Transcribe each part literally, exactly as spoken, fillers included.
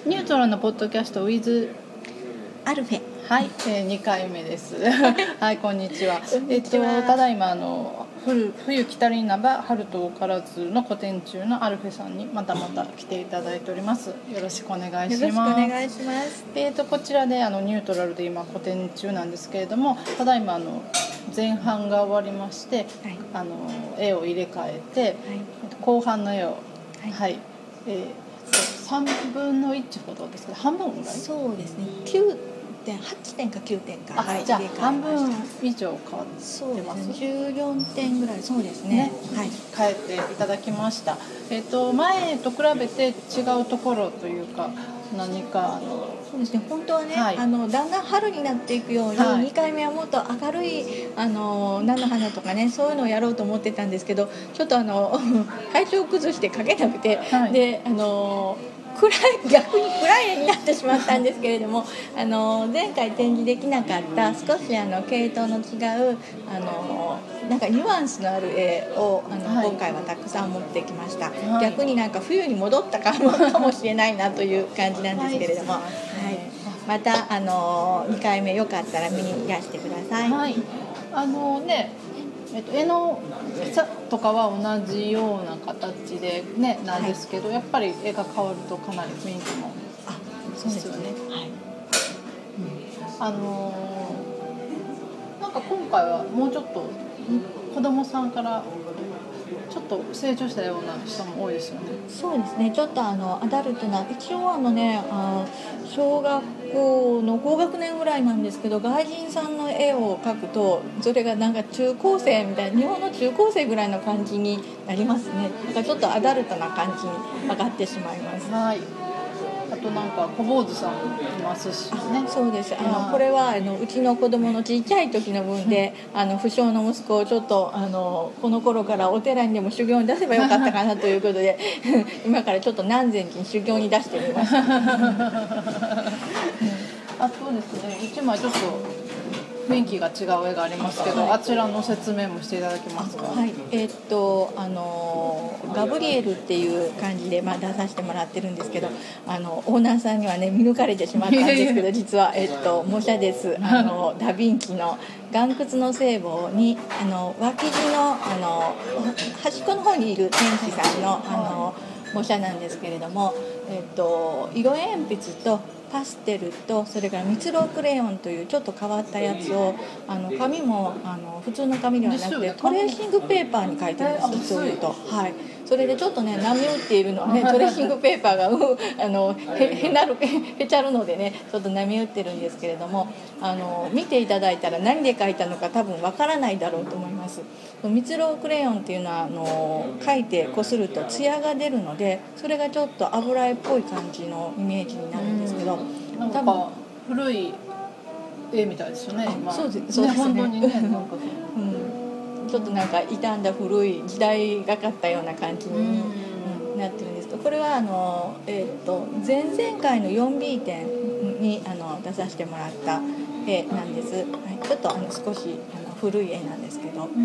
ニュートラルのポッドキャスト with アルフェ、 はい、えー、にかいめですはい、こんにちは。えっとただいまあの冬冬来たりなば春と多からずの個展中のアルフェさんにまたまた来ていただいております。よろしくお願いします。 よろしくお願いします。 えっとこちらであのニュートラルで今個展中なんですけれども、ただいまあの前半が終わりまして、はい、あの絵を入れ替えて、はい、後半の絵を、はいはい、えー、さんぶんのいちほどですけど、半分ぐらい、 そうですね、きゅうてんはちてんかきゅうてんか、 はい、じゃあ半分以上変わってます。 そうですね、じゅうよんてんぐらい、そうですね、ね、はい、 変えていただきました。えー、と前と比べて違うところというか何かあのそうですね、本当はね、 はい、 あのだんだん春になっていくように、はい、にかいめはもっと明るいあの菜の花とかね、そういうのをやろうと思ってたんですけど、ちょっとあの体調を崩して描けなくて、はい、であの暗い逆に暗い絵になってしまったんですけれどもあの前回展示できなかった少しあの系統の違うあのなんかニュアンスのある絵をあの、はい、今回はたくさん持ってきました、はい、逆になんか冬に戻ったかも、かもしれないなという感じなんですけれども、はいはい、またあのにかいめよかったら見にいらしてください。 はい、あのねえっと、絵のさとかは同じような形で、ね、なんですけど、はい、やっぱり絵が変わるとかなり雰囲気もあそうですよね、はい、 うん、あのー、なんか今回はもうちょっと子供さんからちょっと成長したような人も多いですよね。 そうですね、ちょっとあのアダルトな、一応あのねあ小学校の高学年ぐらいなんですけど、外人さんの絵を描くとそれがなんか中高生みたいな、日本の中高生ぐらいの感じになりますね。だからちょっとアダルトな感じに上がってしまいます。 はい、あとなんか小坊主さんもいますしね。 そうです、あのこれはあのうちの子供のちっちゃい時の分で、うん、あの不詳の息子をちょっとあのこの頃からお寺にでも修行に出せばよかったかなということで今からちょっと何千人修行に出してみましたあとですね、一枚ちょっと雰囲気が違う絵がありますけど、はい、あちらの説明もしていただけますか。 はい、えー、っとあのガブリエルっていう感じで、まあ、出させてもらってるんですけど、あのオーナーさんにはね見抜かれてしまったんですけど実は、えー、っと模写です。あのダ・ヴィンチの岩窟の聖母にあの脇地のあの端っこの方にいる天使さんのあの模写なんですけれども、えー、っと色鉛筆とパステルとそれから蜜ろうクレヨンというちょっと変わったやつをあの紙もあの普通の紙ではなくてトレーシングペーパーに書いてるんです。そういうと、はい、それでちょっとね波打っているのはねトレーシングペーパーがあの へ, へ, なるへちゃるのでねちょっと波打ってるんですけれども、あの見ていただいたら何で書いたのか多分わからないだろうと思います。蜜ろうクレヨンっていうのはあの書いてこすると艶が出るので、それがちょっと油絵っぽい感じのイメージになるんですけど、 なんか古い絵みたいですよね。 今そうです、そうですね、本当にねなんか、うん、ちょっとなんか傷んだ古い時代がかったような感じに、うん、なってるんですけど、これはあの、えー、と前々回の フォービー 展にあの出させてもらった絵なんです、はい、ちょっとあの少しあの古い絵なんですけど、うん、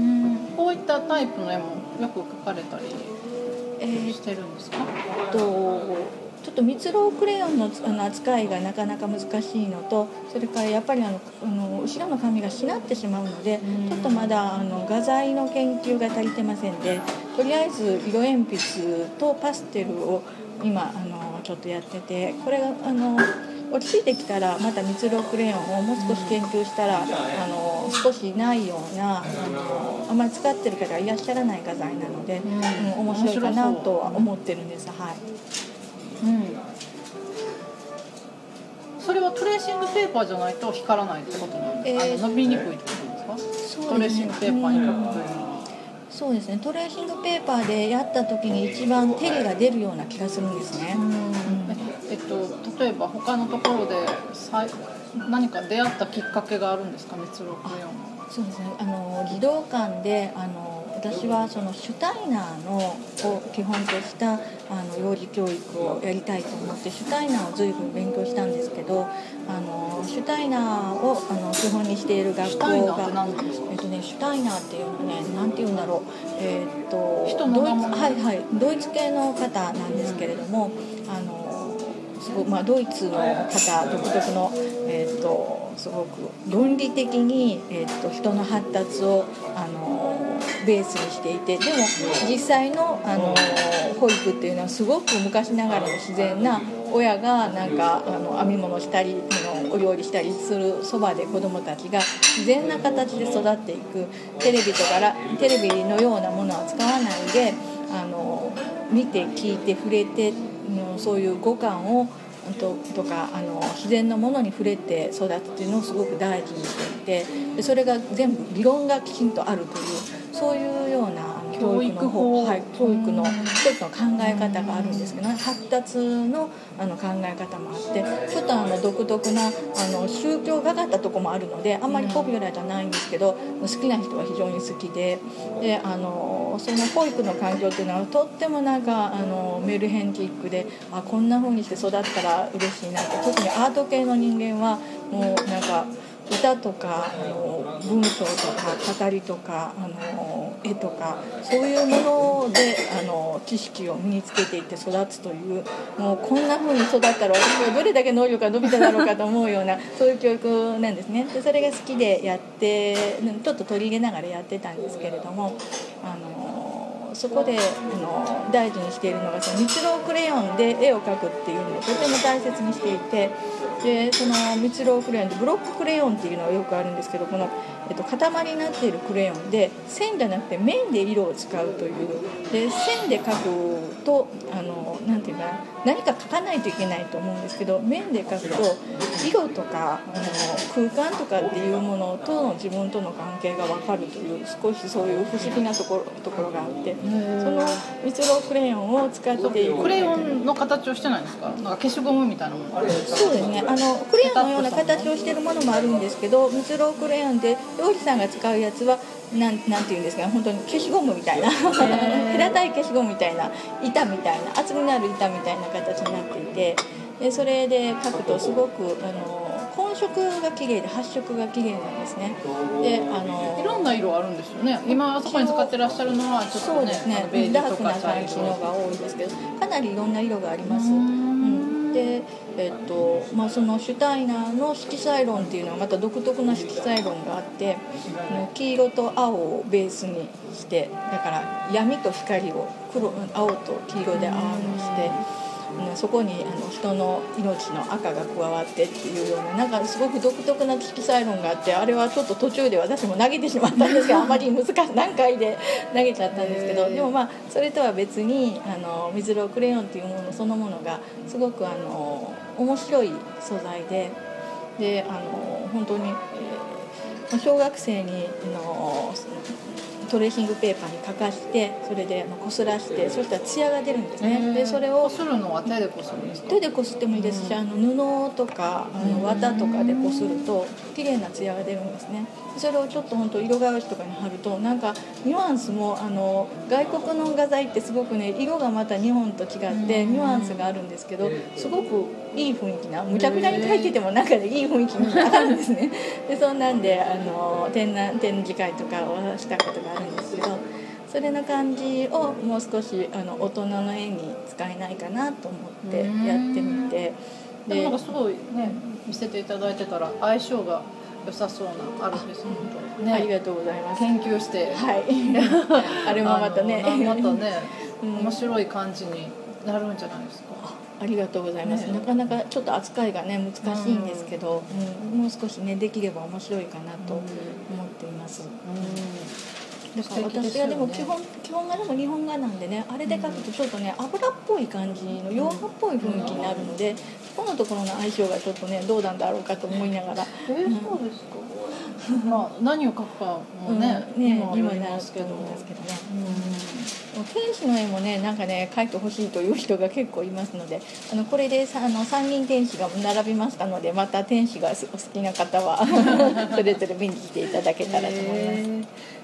こういったタイプの絵もよく描かれたりしてるんですか。 えー、とちょっと蜜ろうクレヨン の, あの扱いがなかなか難しいのと、それからやっぱりあのあの後ろの紙がしなってしまうので、ちょっとまだあの画材の研究が足りてませんで、とりあえず色鉛筆とパステルを今あのちょっとやってて、これがあの落ち着いてきたらまた蜜ろうクレヨンをもう少し研究したら、あの少しないようなあのあまり使ってる方がいらっしゃらない画材なので、うん、面白いかなとは思ってるんです。はい、 うん、それはトレーシングペーパーじゃないと光らないってことなんですか、えー、伸びにくいってことですか。トレーシングペーパーに書くというのは、うん、 そうですね、トレーシングペーパーでやった時に一番照りが出るような気がするんですね。うん、うん、 えっと、例えば他のところで何か出会ったきっかけがあるんですか、蜜ろうクレヨンは。 そうですね、あの児童館であの私はそのシュタイナーのを基本としたあの幼児教育をやりたいと思ってシュタイナーを随分勉強したんですけど、あのシュタイナーをあの基本にしている学校がシュタイナーって何ですか。 えっとね、シュタイナーっていうのはね、なんていうんだろう、えー、っと人の名前、 はいはい、ドイツ系の方なんですけれども、あのすごく、まあ、ドイツの方独特の、えー、とすごく論理的に、えー、と人の発達をあのベースにしていて、でも実際の、あの保育っていうのはすごく昔ながらの自然な、親がなんかあの編み物したりあのお料理したりするそばで子どもたちが自然な形で育っていく、テレビとかテレビのようなものは使わないであの見て聞いて触れて、そういう五感をと, とかあの自然のものに触れて育つっていうのをすごく大事にしていて、でそれが全部理論がきちんとあるという、そういうような教育の方、はい、教育の一つの考え方があるんですけど、ね、発達 の, あの考え方もあって、ちょっとあの独特なあの宗教がかったところもあるので、あんまりポピュラーじゃないんですけど、好きな人は非常に好きで、であのその保育の環境っていうのはとってもなんかあのメルヘンチックで、あこんな風にして育ったら嬉しいなって、特にアート系の人間はもうなんか歌とかあの文章とか語りとかあの絵とか、そういうものであの知識を身につけていって育つという、もうこんな風に育ったら私はどれだけ能力が伸びただろうかと思うようなそういう教育なんですね。でそれが好きでやって、ちょっと取り入れながらやってたんですけれども、あのそこであの大事にしているのが、その蜜蝋クレヨンで絵を描くっていうのをとても大切にしていて、でその蜜蝋クレヨンでブロッククレヨンっていうのがよくあるんですけど、この、えっと、塊になっているクレヨンで線じゃなくて面で色を使うという、で線で描くとあのなんていうかな、何か描かないといけないと思うんですけど、面で描くと色とかあの空間とかっていうものとの自分との関係が分かるという、少しそういう不思議なところ、ところがあって、その蜜蝋クレヨンを使っている。 クレヨンの形をしてないんですか？なんか消しゴムみたいなもの。 そうですね、あのクレヨンのような形をしているものもあるんですけど、蜜蝋クレヨンで料理さんが使うやつはなんなんていうんですか、本当に消しゴムみたいな平たい消しゴムみたいな板みたいな厚みのある板みたいな形になっていて、でそれで描くとすごくあの本色が綺麗で発色が綺麗なんですね。であのいろんな色あるんですよね。今あそこに使ってらっしゃるのはちょっとね、 そうですね、 ベージュとかダークな感じのが多いですけど、かなりいろんな色があります。うん、で、えっとまあ、そのシュタイナーの色彩論っていうのはまた独特な色彩論があって、黄色と青をベースにして、だから闇と光を黒青と黄色で合わせて、そこにあの人の命の赤が加わってっていうような、なんかすごく独特な色彩論があって、あれはちょっと途中で私も投げてしまったんですけど、あまり難しい難解で投げちゃったんですけど、でもまあそれとは別にあの蜜蝋クレヨンっていうものそのものがすごくあの面白い素材で、であの本当に、えー、小学生にのトレーシングペーパーに書かして、それでこすらして、そしたらツヤが出るんですね。でそれをこするのは手でこするんですか？ 手でこすってもいいですし、あの布とかあの綿とかでこすると綺麗なツヤが出るんですね。それをちょっと本当色返しとかに貼ると、なんかニュアンスもあの外国の画材ってすごくね、色がまた日本と違ってニュアンスがあるんですけど、すごくいい雰囲気な、むちゃくちゃに描いててもなんかね、いい雰囲気になるんですね。でそんなんであの展覧展示会とかをしたことがあるんですけど、それの感じをもう少しあの大人の絵に使えないかなと思ってやってみて、 でもなんかすごいね、見せていただいてたら相性が良さそうなあるんです本当、ね、 ありがとうございます。 研究して、 はいあれもまたねまたね、うん、面白い感じになるんじゃないですか。 ありがとうございます、ね、なかなかちょっと扱いがね難しいんですけど、うん、もう少しねできれば面白いかなと思っています。うん、だから私はでも基本、基本がでも日本画なんでね、あれで描くとちょっとね油っぽい感じの洋画っぽい雰囲気になるので、そこのところの相性がちょっとねどうなんだろうかと思いながら。 えー、そうですか。まあ何を描くかもね、 うん、ね今にもなると思いますけどね。うん、天使の絵もねなんかね描いてほしいという人が結構いますので、あのこれであの三人天使が並びましたので、また天使がお好きな方はそれぞれ見に来ていただけたらと思います。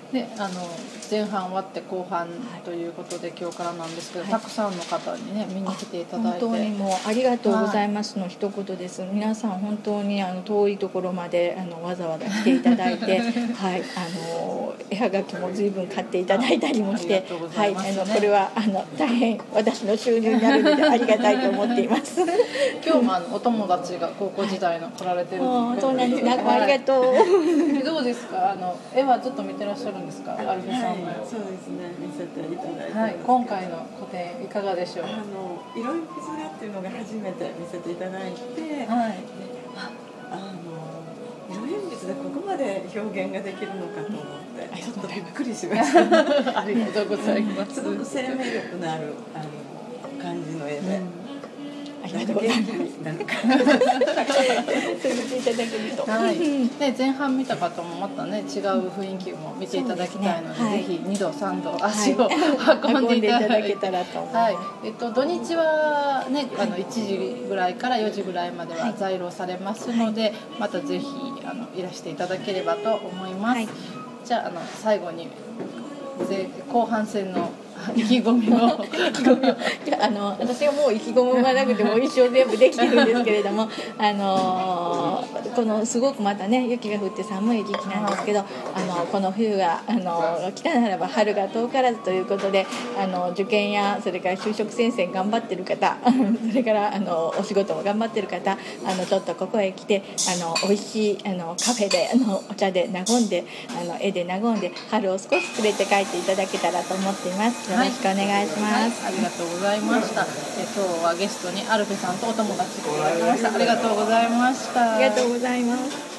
であの前半終わって後半ということで今日からなんですけど、はい、たくさんの方にね見に来ていただいて本当にもうありがとうございますの一言です、はい、皆さん本当にあの遠いところまであのわざわざ来ていただいてはい、あの絵はがきも随分買っていただいたりもして、はい、あのこれはあの大変私の収入になるのでありがたいと思っています今日もあのお友達が高校時代の来られてるんで、 そうなんです、ありがとうどうですか、あの絵はちょっと見てらっしゃるんですか、アルフィさんの、はい、 そうですね、見せていただいて、 はい、今回の個展いかがでしょう。 あの色鉛筆画っていうのが初めて見せていただいて、 はい、 ああの色鉛筆でここまで表現ができるのかと思ってちょっとびっくりしましたありがとうございます。 すごく生命力のあるあの感じの絵で、うん、 ありがとうございます。 なんかそう言っていただけると、 はい、で前半見た方もまたね違う雰囲気も見ていただきたいので、 ねはい、 ぜひにどさんど足を、はい、運んでいただけたらと思います。はい、えっと土日はねあのいちじぐらいからよじぐらいまでは在廊されますので、はい、またぜひあのいらしていただければと思います。はい、じゃあ、あの最後に後半戦の意気込みを意気込みをいやあの私はもう意気込みがなくても一生全部できてるんですけれどもあのこのすごくまたね雪が降って寒い時期なんですけど、あのこの冬があの来たならば春が遠からずということで、あの受験やそれから就職戦線頑張ってる方それからあのお仕事も頑張ってる方、あのちょっとここへ来てあの美味しいあのカフェであのお茶で和んであの絵で和んで春を少し連れて帰っていただけたらと思っています。よろしくお願いします。 はいはい、ありがとうございました。え今日はゲストにアルフェさんとお友達来ていただきました。ありがとうございました。 ありがとうございます。